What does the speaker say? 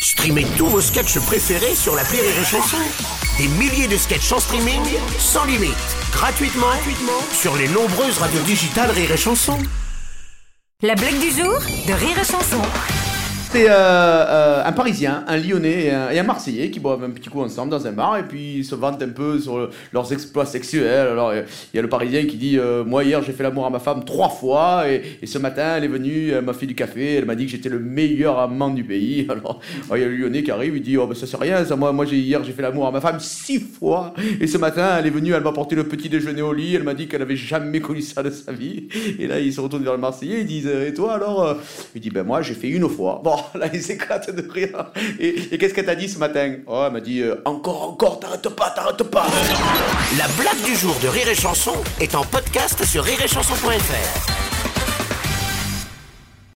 Streamez tous vos sketchs préférés sur l'appli Rire et Chanson. Des milliers de sketchs en streaming, sans limite, gratuitement sur les nombreuses radios digitales Rire et Chanson. La blague du jour de Rire et Chanson. C'est un Parisien, un Lyonnais et un Marseillais qui boivent un petit coup ensemble dans un bar et puis ils se vantent un peu sur leurs exploits sexuels. Alors il y a le Parisien qui dit moi hier j'ai fait l'amour à ma femme 3 fois et ce matin elle est venue, elle m'a fait du café, elle m'a dit que j'étais le meilleur amant du pays. Alors il y a le Lyonnais qui arrive, il dit oh ben ça c'est rien ça, moi hier j'ai fait l'amour à ma femme 6 fois et ce matin elle est venue, elle m'a porté le petit déjeuner au lit, elle m'a dit qu'elle avait jamais connu ça de sa vie. Et là ils se retournent vers le Marseillais, ils disent et toi alors il dit ben moi j'ai fait une fois. Bon, là, ils s'éclatent de rire. Et qu'est-ce qu'elle t'a dit ce matin? Oh, elle m'a dit encore, t'arrêtes pas. La blague du jour de Rire et Chanson est en podcast sur rireetchanson.fr.